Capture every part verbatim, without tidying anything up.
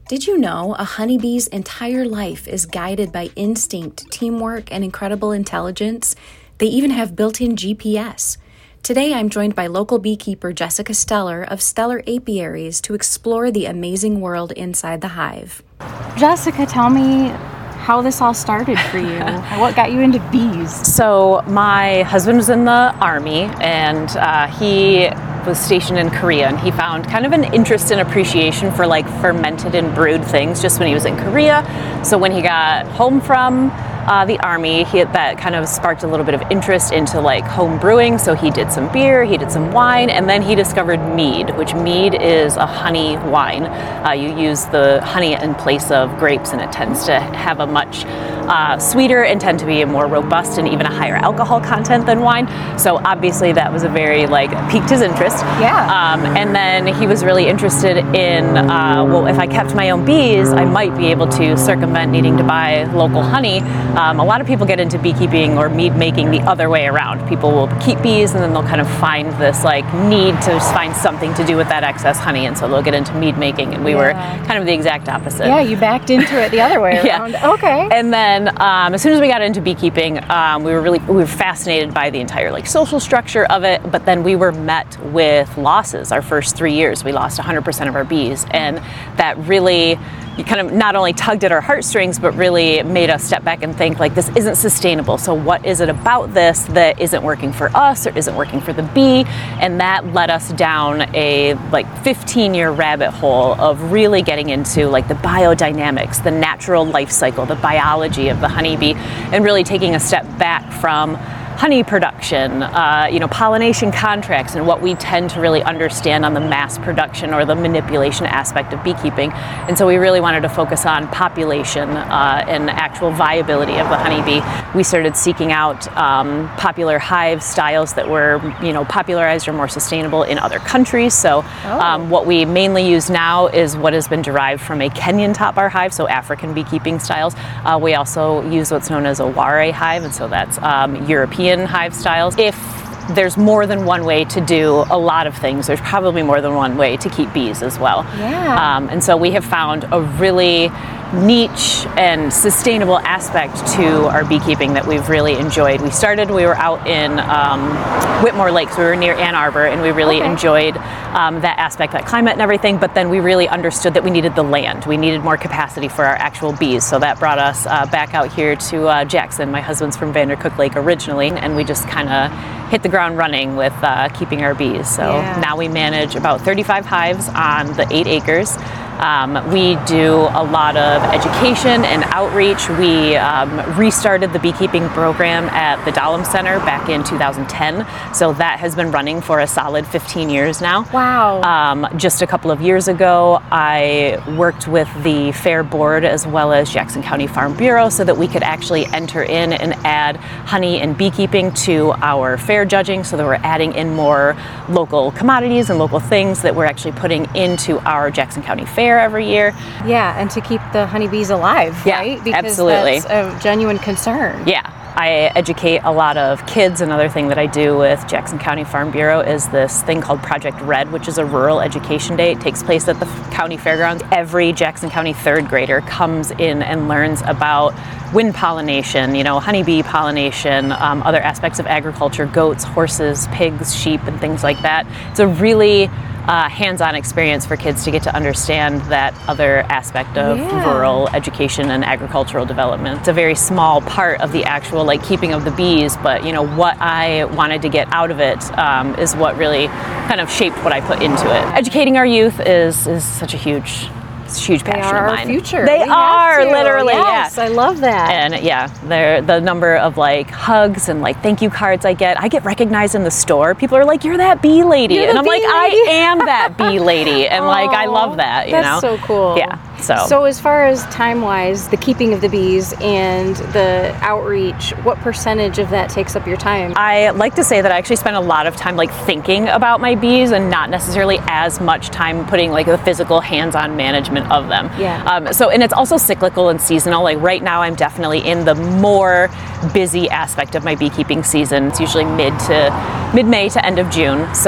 Did you know a honeybee's entire life is guided by instinct, teamwork, and incredible intelligence? They even have built-in G P S. Today, I'm joined by local beekeeper Jessica Steller of Steller Apiaries to explore the amazing world inside the hive. Jessica, tell me how this all started for you. What got you into bees? So my husband was in the Army, and uh, he was stationed in Korea, and he found kind of an interest and appreciation for like fermented and brewed things just when he was in Korea. So when he got home from uh, the Army, he had, that kind of sparked a little bit of interest into like home brewing. So he did some beer, he did some wine, and then he discovered mead, which mead is a honey wine. Uh, you use the honey in place of grapes, and it tends to have a much uh, sweeter and tend to be a more robust and even a higher alcohol content than wine. So obviously that was a very like piqued his interest. Yeah. Um, and then he was really interested in, uh, well, if I kept my own bees, I might be able to circumvent needing to buy local honey. Um, a lot of people get into beekeeping or mead making the other way around. People will keep bees and then they'll kind of find this like need to just find something to do with that excess honey, and so they'll get into mead making. And we Yeah. were kind of the exact opposite. Yeah, you backed into it the other way around. Yeah. Okay. And then um, as soon as we got into beekeeping, um, we were really we were fascinated by the entire like social structure of it. But then we were met with losses. Our first three years, we lost one hundred percent of our bees, and that really kind of not only tugged at our heartstrings, but really made us step back and think like, this isn't sustainable. So what is it about this that isn't working for us or isn't working for the bee? And that led us down a like fifteen year rabbit hole of really getting into like the biodynamics, the natural life cycle, the biology of the honeybee, and really taking a step back from honey production, uh, you know, pollination contracts, and what we tend to really understand on the mass production or the manipulation aspect of beekeeping. And so we really wanted to focus on population uh, and actual viability of the honeybee. We started seeking out um, popular hive styles that were, you know, popularized or more sustainable in other countries. So Oh. um, what we mainly use now is what has been derived from a Kenyan top bar hive, so African beekeeping styles. Uh, we also use what's known as a ware hive, and so that's um, European hive styles. If there's more than one way to do a lot of things, there's probably more than one way to keep bees as well. Yeah. Um, and so we have found a really niche and sustainable aspect to our beekeeping that we've really enjoyed. We started, we were out in um, Whitmore Lakes, we were near Ann Arbor, and we really Okay. enjoyed um, that aspect, that climate and everything, but then we really understood that we needed the land. We needed more capacity for our actual bees, so that brought us uh, back out here to uh, Jackson. My husband's from Vandercook Lake originally, and we just kind of hit the ground running with uh, keeping our bees. So Yeah. now we manage about thirty-five hives on the eight acres. Um, we do a lot of education and outreach. We um, restarted the beekeeping program at the Dahlem Center back in two thousand ten. So that has been running for a solid fifteen years now. Wow. Um, just a couple of years ago, I worked with the Fair Board as well as Jackson County Farm Bureau so that we could actually enter in and add honey and beekeeping to our fair judging, so that we're adding in more local commodities and local things that we're actually putting into our Jackson County Fair every year. Yeah, and to keep the honeybees alive, Yeah, right? Because absolutely. that's a genuine concern. Yeah, I educate a lot of kids. Another thing that I do with Jackson County Farm Bureau is this thing called Project Red, which is a rural education day. It takes place at the county fairgrounds. Every Jackson County third grader comes in and learns about wind pollination, you know, honeybee pollination, um, other aspects of agriculture, goats, horses, pigs, sheep, and things like that. It's a really Uh, hands-on experience for kids to get to understand that other aspect of Yeah. rural education and agricultural development. It's a very small part of the actual like keeping of the bees, but you know what I wanted to get out of it um, is what really kind of shaped what I put into it. Educating our youth is is such a huge, huge They passion are of our mine. future. They We have are to. literally, Yes, yeah. I love that. And yeah, they're, the number of like hugs and like thank you cards I get, I get recognized in the store. People are like, "You're that bee lady," You're and the I'm bee like, lady. "I am that bee lady," and like I Aw, love that. You that's know, so cool. Yeah. So. So as far as time-wise, the keeping of the bees and the outreach, what percentage of that takes up your time? I like to say that I actually spend a lot of time like thinking about my bees and not necessarily as much time putting like the physical hands-on management of them. Yeah. Um, so, and it's also cyclical and seasonal. Like right now I'm definitely in the more busy aspect of my beekeeping season. It's usually mid to mid-May to end of June. So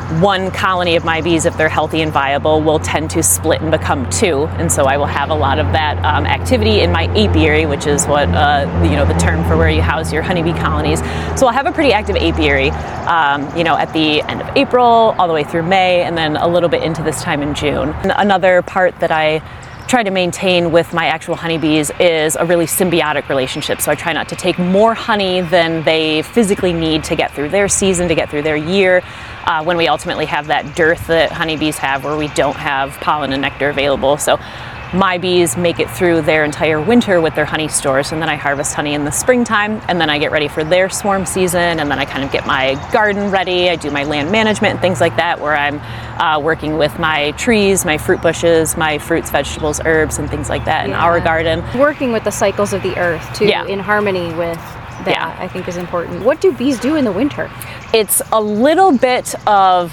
one colony of my bees, if they're healthy and viable, will tend to split and become two. And so I will have a lot of that um, activity in my apiary, which is what, uh, you know, the term for where you house your honeybee colonies. So I'll have a pretty active apiary, um, you know, at the end of April, all the way through May, and then a little bit into this time in June. And another part that I try to maintain with my actual honeybees is a really symbiotic relationship. So I try not to take more honey than they physically need to get through their season, to get through their year, uh, when we ultimately have that dearth that honeybees have where we don't have pollen and nectar available. So my bees make it through their entire winter with their honey stores, and then I harvest honey in the springtime, and then I get ready for their swarm season, and then I kind of get my garden ready. I do my land management and things like that, where I'm uh, working with my trees, my fruit bushes, my fruits, vegetables, herbs, and things like that in Yeah. our garden. Working with the cycles of the earth too, Yeah. in harmony with that, Yeah. I think is important. What do bees do in the winter? It's a little bit of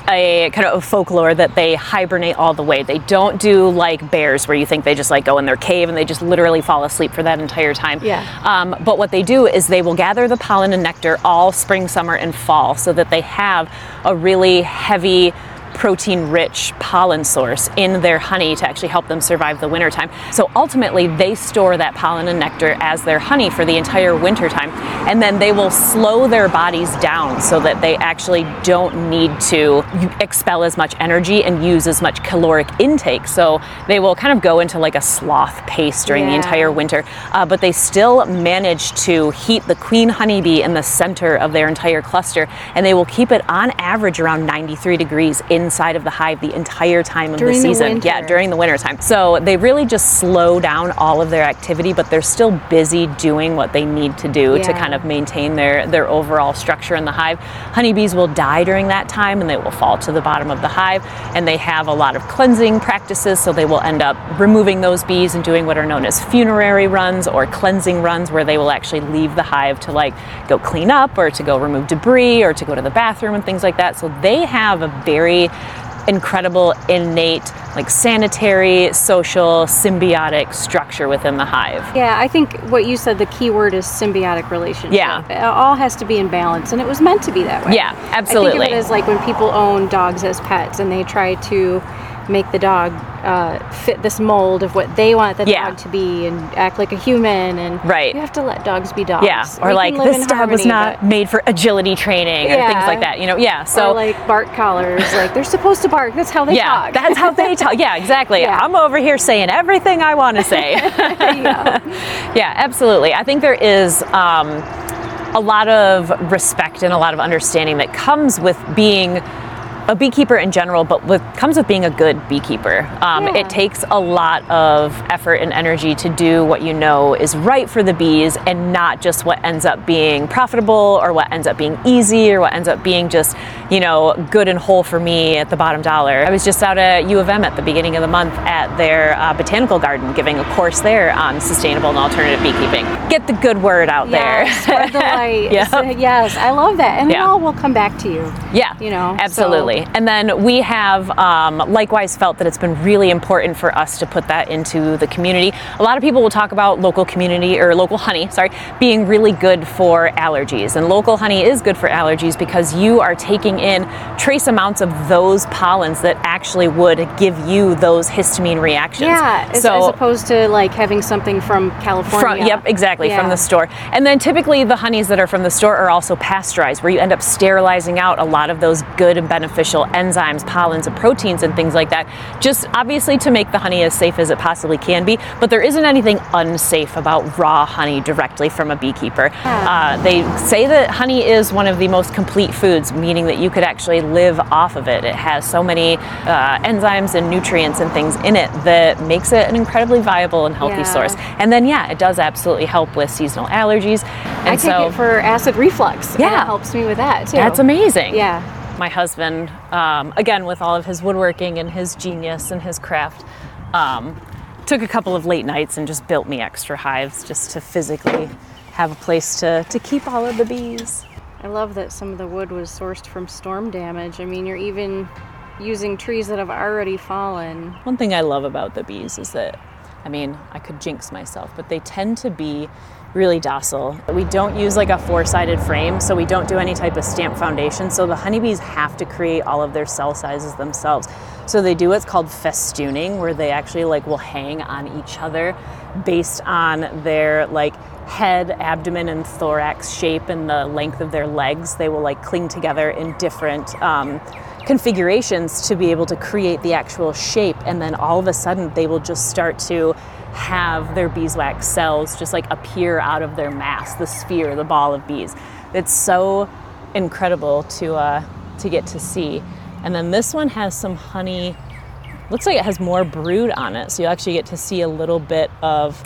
a kind of a folklore that they hibernate all the way. They don't do like bears where you think they just like go in their cave and they just literally fall asleep for that entire time. Yeah. Um, but what they do is they will gather the pollen and nectar all spring, summer, and fall so that they have a really heavy protein-rich pollen source in their honey to actually help them survive the wintertime. So ultimately, they store that pollen and nectar as their honey for the entire wintertime, and then they will slow their bodies down so that they actually don't need to expel as much energy and use as much caloric intake. So they will kind of go into like a sloth pace during the Yeah. entire winter, uh, but they still manage to heat the queen honeybee in the center of their entire cluster, and they will keep it on average around ninety-three degrees inside of the hive the entire time of During the the season. winter. Yeah, during the winter time. So they really just slow down all of their activity, but they're still busy doing what they need to do to Yeah. kind of maintain their, their overall structure in the hive. Honeybees will die during that time and they will fall to the bottom of the hive, and they have a lot of cleansing practices, so they will end up removing those bees and doing what are known as funerary runs or cleansing runs, where they will actually leave the hive to like go clean up or to go remove debris or to go to the bathroom and things like that. So they have a very incredible innate like sanitary, social, symbiotic structure within the hive. Yeah, I think what you said, the key word is symbiotic relationship. Yeah. It all has to be in balance, and it was meant to be that way. Yeah, I absolutely. think of it as like when people own dogs as pets and they try to make the dog uh, fit this mold of what they want the Yeah. dog to be and act like a human, and Right. you have to let dogs be dogs. Yeah, or We like can live this in dog was harmony, not but- made for agility training or things Yeah. like that, you know? Yeah, so or like bark collars, like they're supposed to bark. That's how they yeah, talk. that's how they talk. Yeah, exactly. Yeah. I'm over here saying everything I want to say. yeah. Yeah, absolutely. I think there is um, a lot of respect and a lot of understanding that comes with being a beekeeper in general, but what comes with being a good beekeeper. Um, Yeah. It takes a lot of effort and energy to do what you know is right for the bees, and not just what ends up being profitable or what ends up being easy or what ends up being just, you know, good and whole for me at the bottom dollar. I was just out at U of M at the beginning of the month at their uh, botanical garden, giving a course there on sustainable and alternative beekeeping. Get the good word out Yeah, there. spread the light. Yeah. So, yes, I love that, and it Yeah. all will come back to you. Yeah, You know, so- absolutely. And then we have um, likewise felt that it's been really important for us to put that into the community. A lot of people will talk about local community or local honey, sorry, being really good for allergies. And local honey is good for allergies because you are taking in trace amounts of those pollens that actually would give you those histamine reactions. Yeah, as, so as opposed to like having something from California. from, yep, exactly, Yeah. from the store. And then typically the honeys that are from the store are also pasteurized, where you end up sterilizing out a lot of those good and beneficial enzymes, pollens, and proteins and things like that, just obviously to make the honey as safe as it possibly can be. But there isn't anything unsafe about raw honey directly from a beekeeper. Uh, they say that honey is one of the most complete foods, meaning that you could actually live off of it. It has so many uh, enzymes and nutrients and things in it that makes it an incredibly viable and healthy Yeah. source. And then, yeah, it does absolutely help with seasonal allergies. And I take so it for acid reflux. and Yeah. it helps me with that too. that's amazing. Yeah. My husband, um, again, with all of his woodworking and his genius and his craft, um, took a couple of late nights and just built me extra hives just to physically have a place to, to keep all of the bees. I love that some of the wood was sourced from storm damage. I mean, you're even using trees that have already fallen. One thing I love about the bees is that, I mean, I could jinx myself, but they tend to be really docile. We don't use like a four-sided frame, so we don't do any type of stamp foundation. So the honeybees have to create all of their cell sizes themselves. So they do what's called festooning, where they actually like will hang on each other based on their like head, abdomen, and thorax shape and the length of their legs. They will like cling together in different um, configurations to be able to create the actual shape. And then all of a sudden they will just start to have their beeswax cells just like appear out of their mass, the sphere, the ball of bees. It's so incredible to uh, to get to see. And then this one has some honey, looks like it has more brood on it. So you actually get to see a little bit of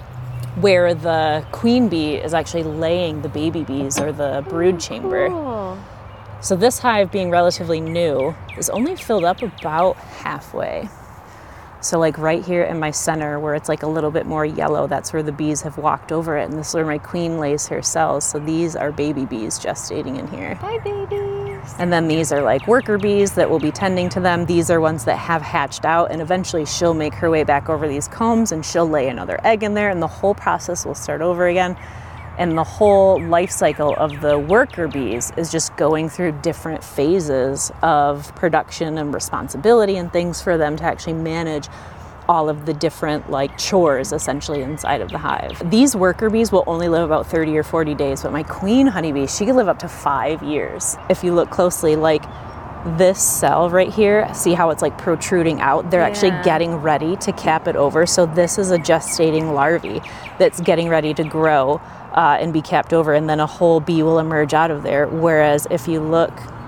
where the queen bee is actually laying the baby bees or the brood chamber. Cool. So this hive, being relatively new, is only filled up about halfway. So like right here in my center where it's like a little bit more yellow, that's where the bees have walked over it. And this is where my queen lays her cells. So these are baby bees gestating in here. Hi, babies. And then these are like worker bees that will be tending to them. These are ones that have hatched out, and eventually she'll make her way back over these combs and she'll lay another egg in there, and the whole process will start over again. And the whole life cycle of the worker bees is just going through different phases of production and responsibility and things for them to actually manage all of the different like chores essentially inside of the hive. These worker bees will only live about thirty or forty days, but my queen honeybee, she could live up to five years. If you look closely, like this cell right here, see how it's like protruding out? They're Yeah. actually getting ready to cap it over. So this is a gestating larvae that's getting ready to grow uh, and be capped over, and then a whole bee will emerge out of there. Whereas if you look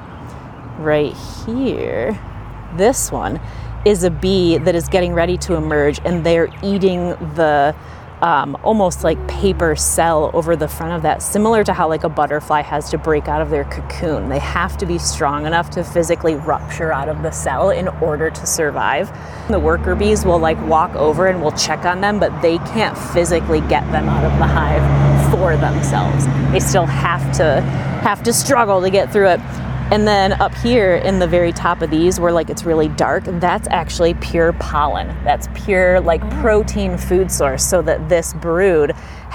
right here, this one is a bee that is getting ready to emerge, and they're eating the um, almost like paper cell over the front of that, similar to how like a butterfly has to break out of their cocoon. They have to be strong enough to physically rupture out of the cell in order to survive. The worker bees will like walk over and will check on them, but they can't physically get them out of the hive for themselves. They still have to have to struggle to get through it. And then up here in the very top of these where like it's really dark, that's actually pure pollen. That's pure like oh. protein food source, so that this brood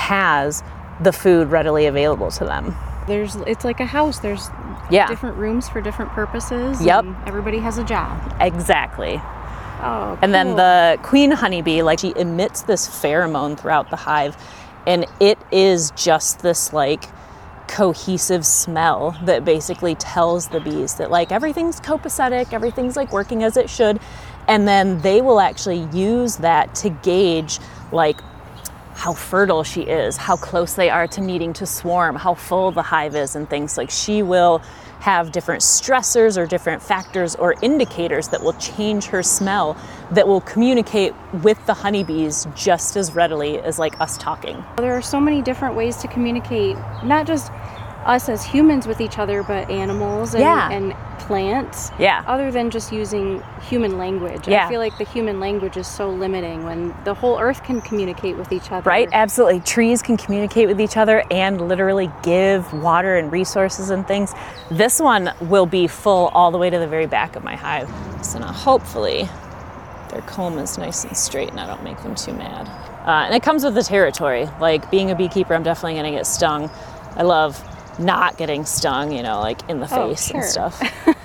has the food readily available to them. There's, it's like a house. There's yeah. different rooms for different purposes. Yep. And everybody has a job. Exactly. Oh, cool. And then the queen honeybee, like she emits this pheromone throughout the hive, and it is just this like cohesive smell that basically tells the bees that like everything's copacetic, everything's like working as it should. And then they will actually use that to gauge like how fertile she is, how close they are to needing to swarm, how full the hive is, and things. Like she will have different stressors or different factors or indicators that will change her smell, that will communicate with the honeybees just as readily as like us talking. There are so many different ways to communicate, not just us as humans with each other, but animals and, yeah. and plants. Yeah. Other than just using human language. Yeah. I feel like the human language is so limiting when the whole earth can communicate with each other. Right, absolutely. Trees can communicate with each other and literally give water and resources and things. This one will be full all the way to the very back of my hive. So now hopefully their comb is nice and straight and I don't make them too mad. Uh, and it comes with the territory. Like being a beekeeper, I'm definitely gonna get stung. I love not getting stung, you know, like in the Oh, face sure. and stuff.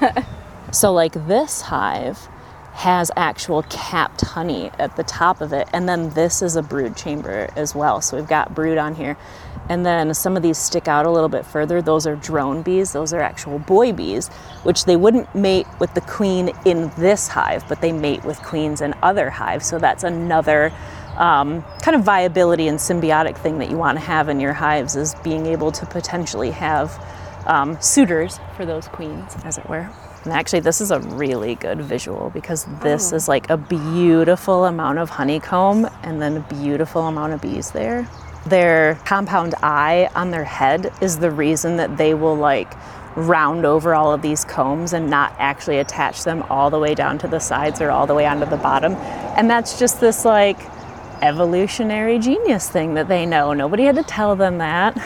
So like this hive has actual capped honey at the top of it, and then this is a brood chamber as well. So we've got brood on here, and then some of these stick out a little bit further. Those are drone bees. Those are actual boy bees, which they wouldn't mate with the queen in this hive, but they mate with queens in other hives. So that's another Um, kind of viability and symbiotic thing that you want to have in your hives, is being able to potentially have um, suitors for those queens, as it were. And actually this is a really good visual, because this Oh. is like a beautiful amount of honeycomb and then a beautiful amount of bees there. Their compound eye on their head is the reason that they will like round over all of these combs and not actually attach them all the way down to the sides or all the way onto the bottom. And that's just this like evolutionary genius thing that they know. Nobody had to tell them that.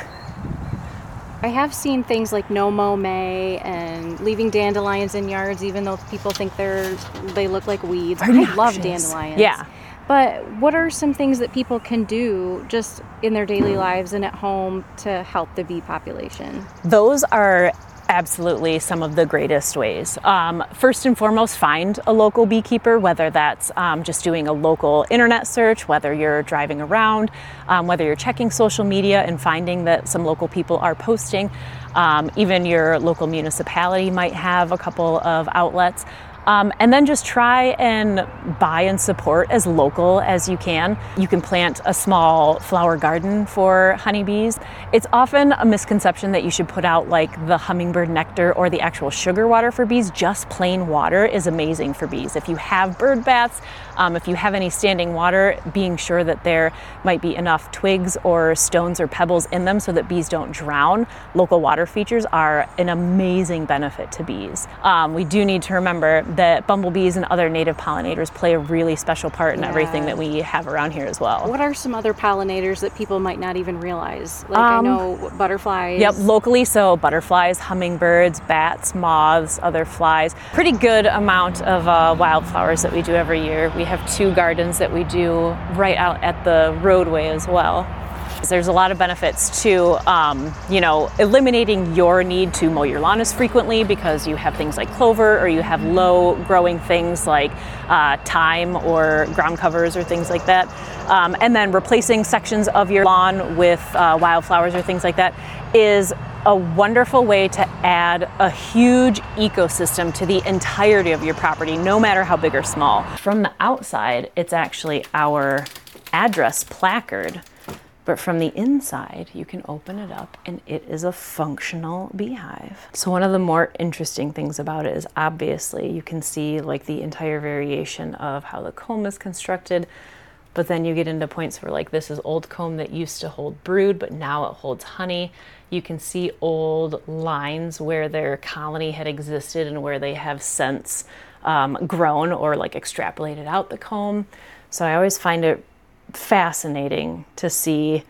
I have seen things like no mow May and leaving dandelions in yards, even though people think they're they look like weeds. I love Obnoxious. dandelions. Yeah. But what are some things that people can do just in their daily lives and at home to help the bee population? Those are absolutely some of the greatest ways. Um, first and foremost, find a local beekeeper, whether that's um, just doing a local internet search, whether you're driving around, um, whether you're checking social media and finding that some local people are posting. Um, even your local municipality might have a couple of outlets. Um, and then just try and buy and support as local as you can. You can plant a small flower garden for honeybees. It's often a misconception that you should put out like the hummingbird nectar or the actual sugar water for bees. Just plain water is amazing for bees. If you have bird baths, um, if you have any standing water, being sure that there might be enough twigs or stones or pebbles in them so that bees don't drown. Local water features are an amazing benefit to bees. Um, we do need to remember that bumblebees and other native pollinators play a really special part in Yeah. everything that we have around here as well. What are some other pollinators that people might not even realize? Like Um, I know butterflies. Yep, locally, so butterflies, hummingbirds, bats, moths, other flies. Pretty good amount of uh, wildflowers that we do every year. We have two gardens that we do right out at the roadway as well. There's a lot of benefits to, um, you know, eliminating your need to mow your lawn as frequently because you have things like clover or you have low growing things like uh, thyme or ground covers or things like that. Um, and then replacing sections of your lawn with uh, wildflowers or things like that is a wonderful way to add a huge ecosystem to the entirety of your property, no matter how big or small. From the outside, it's actually our address placard. But from the inside, you can open it up and it is a functional beehive. So one of the more interesting things about it is obviously you can see like the entire variation of how the comb is constructed, but then you get into points where like this is old comb that used to hold brood, but now it holds honey. You can see old lines where their colony had existed and where they have since um, grown or like extrapolated out the comb. So I always find it fascinating to see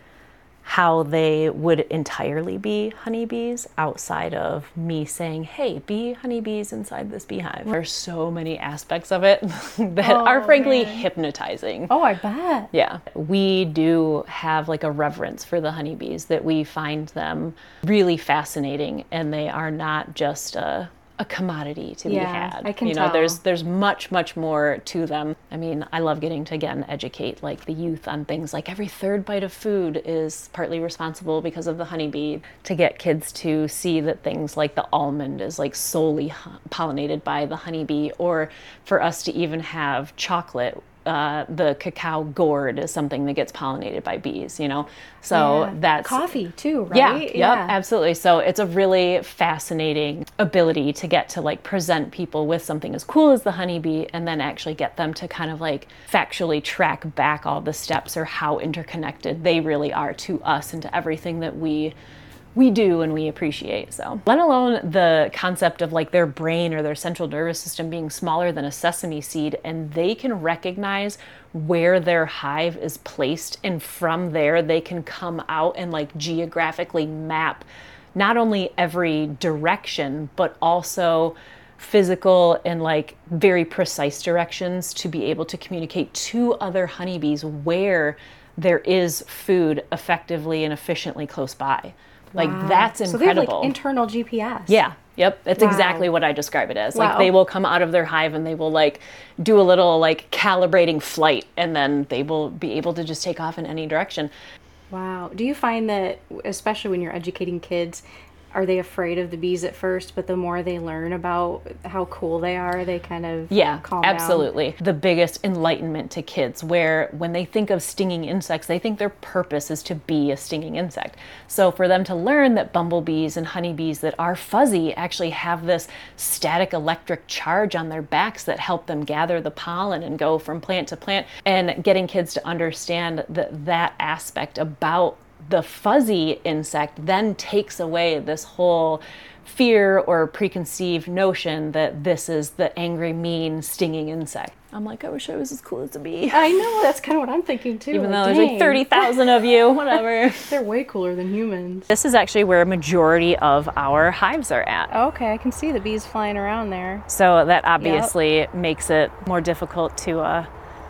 how they would entirely be honeybees outside of me saying, hey, be honeybees inside this beehive. There's so many aspects of it that Oh, are frankly man. hypnotizing. Oh, I bet. Yeah, we do have like a reverence for the honeybees, that we find them really fascinating and they are not just a a commodity to Yeah, be had. I can you know, tell. there's there's much, much more to them. I mean, I love getting to again educate like the youth on things like every third bite of food is partly responsible because of the honeybee, to get kids to see that things like the almond is like solely hu- pollinated by the honeybee, or for us to even have chocolate. Uh, the cacao gourd is something that gets pollinated by bees, you know? So Yeah. that's coffee too, right? yeah, yep, absolutely. So it's a really fascinating ability to get to like present people with something as cool as the honeybee and then actually get them to kind of like factually track back all the steps or how interconnected they really are to us and to everything that we we do and we appreciate. So let alone the concept of like their brain or their central nervous system being smaller than a sesame seed, and they can recognize where their hive is placed, and from there they can come out and like geographically map not only every direction but also physical and like very precise directions to be able to communicate to other honeybees where there is food effectively and efficiently close by. Like Wow. that's So they have incredible. like internal G P S. Yeah. Yep. That's Wow. exactly what I describe it as. Wow. Like they will come out of their hive and they will like do a little like calibrating flight, and then they will be able to just take off in any direction. Wow. Do you find that, especially when you're educating kids, are they afraid of the bees at first, but the more they learn about how cool they are, they kind of Yeah, calm down? absolutely. The biggest enlightenment to kids, where when they think of stinging insects, they think their purpose is to be a stinging insect. So for them to learn that bumblebees and honeybees that are fuzzy actually have this static electric charge on their backs that help them gather the pollen and go from plant to plant, and getting kids to understand that that aspect about the fuzzy insect then takes away this whole fear or preconceived notion that this is the angry, mean, stinging insect. I'm like, I wish I was as cool as a bee. I know, that's kind of what I'm thinking too. Even like, though there's like dang, thirty thousand of you, whatever. they're way cooler than humans. This is actually where a majority of our hives are at. Okay, I can see the bees flying around there. So that obviously makes it more difficult to uh,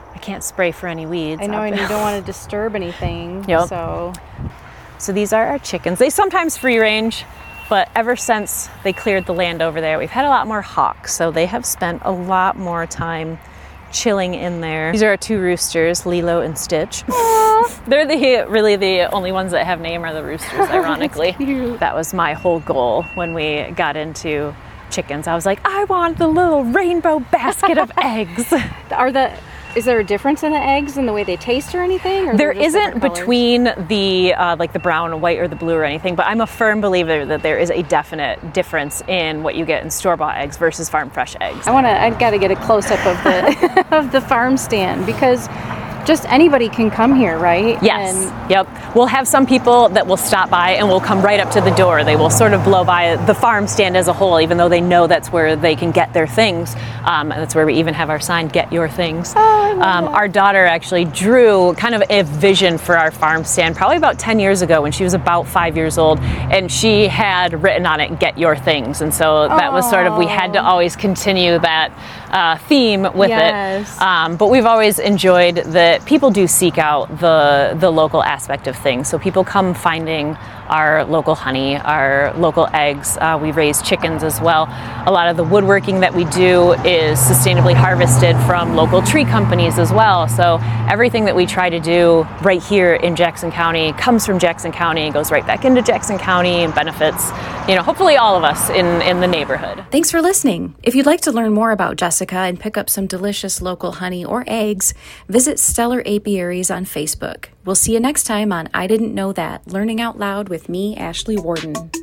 I can't spray for any weeds. I know, and you don't want to disturb anything. Yep. So, so these are our chickens. They sometimes free range, but ever since they cleared the land over there, we've had a lot more hawks. So they have spent a lot more time chilling in there. These are our two roosters, Lilo and Stitch. They're the really the only ones that have name are the roosters, ironically. That was my whole goal when we got into chickens. I was like, I want the little rainbow basket of eggs. Are the Is there a difference in the eggs and the way they taste or anything? Or there isn't between the uh, like the brown and white or the blue or anything, but I'm a firm believer that there is a definite difference in what you get in store-bought eggs versus farm fresh eggs. I want to. I've got to get a close-up of the of the farm stand, because just anybody can come here, right? Yes. And yep. We'll have some people that will stop by and will come right up to the door. They will sort of blow by the farm stand as a whole, even though they know that's where they can get their things. Um, and that's where we even have our sign, "Get Your Things." Oh, um, our daughter actually drew kind of a vision for our farm stand probably about ten years ago when she was about five years old. And she had written on it, "Get Your Things." And so that was sort of, we had to always continue that uh, theme with yes. it. Um, but we've always enjoyed that people do seek out the the local aspect of things. So people come finding our local honey, our local eggs. Uh, we raise chickens as well. A lot of the woodworking that we do is sustainably harvested from local tree companies as well. So everything that we try to do right here in Jackson County comes from Jackson County and goes right back into Jackson County and benefits, you know, hopefully all of us in, in the neighborhood. Thanks for listening. If you'd like to learn more about Jessica and pick up some delicious local honey or eggs, visit Stellar Apiaries on Facebook. We'll see you next time on I Didn't Know That, Learning Out Loud with me, Ashley Warden.